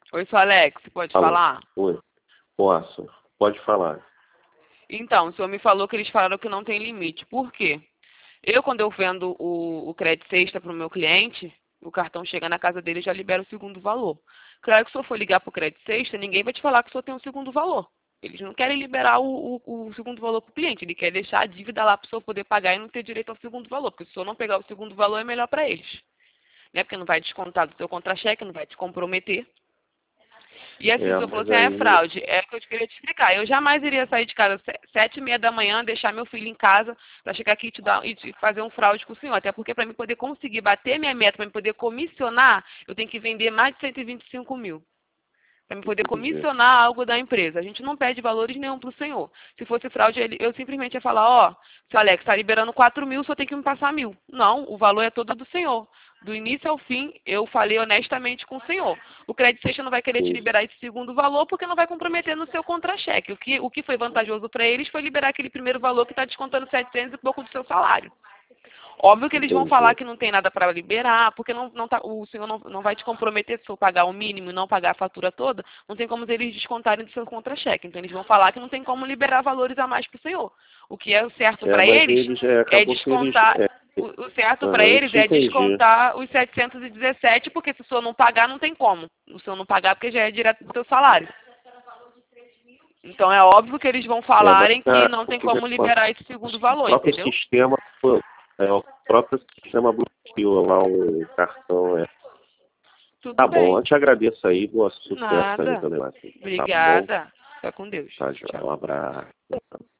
Oi, sou Alex, pode Alô? falar? Oi. Posso? Pode falar. Então, o senhor me falou que eles falaram que não tem limite. Por quê? Quando eu vendo o crédito extra para o meu cliente, o cartão chega na casa dele e já libera o segundo valor. Claro que se eu for ligar para o crédito extra, ninguém vai te falar que o senhor tem um segundo valor. Eles não querem liberar o segundo valor para o cliente, ele quer deixar a dívida lá para o senhor poder pagar e não ter direito ao segundo valor, porque se o senhor não pegar o segundo valor é melhor para eles. Né? Porque não vai descontar do seu contra-cheque, não vai te comprometer. E assim, o É, senhor falou mas assim, é aí. fraude. É o que eu queria te explicar. Eu jamais iria sair de casa 7h30 da manhã, deixar meu filho em casa para chegar aqui e te fazer um fraude com o senhor. Até porque para mim poder conseguir bater minha meta, para mim poder comissionar, eu tenho que vender mais de 125 mil. Para me poder Entendi. comissionar algo da empresa. A gente não pede valores nenhum para o senhor. Se fosse fraude, eu simplesmente ia falar, ó, seu Alex, está liberando 4 mil, só tem que me passar 1.000. Não, o valor é todo do senhor. Do início ao fim, eu falei honestamente com o senhor. O crédito Seixas não vai querer te Entendi. liberar esse segundo valor porque não vai comprometer no seu contra-cheque. O que foi vantajoso para eles foi liberar aquele primeiro valor que está descontando 700 e pouco do seu salário. Óbvio que eles vão falar Entendi. que não tem nada para liberar, porque o senhor não vai te comprometer se eu pagar o mínimo e não pagar a fatura toda, não tem como eles descontarem do seu contra-cheque. Então eles vão falar que não tem como liberar valores a mais para o senhor. O que é o certo É, para mas eles eles. é Acabou que eles. descontar. O certo para Aham, eles te é entendi. descontar os 717, porque se o senhor não pagar, não tem como. O senhor não pagar, porque já é direto do seu salário. Então é óbvio que eles vão É, mas falarem que não o tem que que como acontece? liberar esse segundo O valor, próprio entendeu? sistema. O próprio sistema bloqueou lá o cartão. Tudo Tá bom, eu bem. te agradeço aí. Boa sucesso aí Nada. no negócio. Tá bom? Obrigada. Fica com Deus. Tá, joia. Tchau. Um abraço.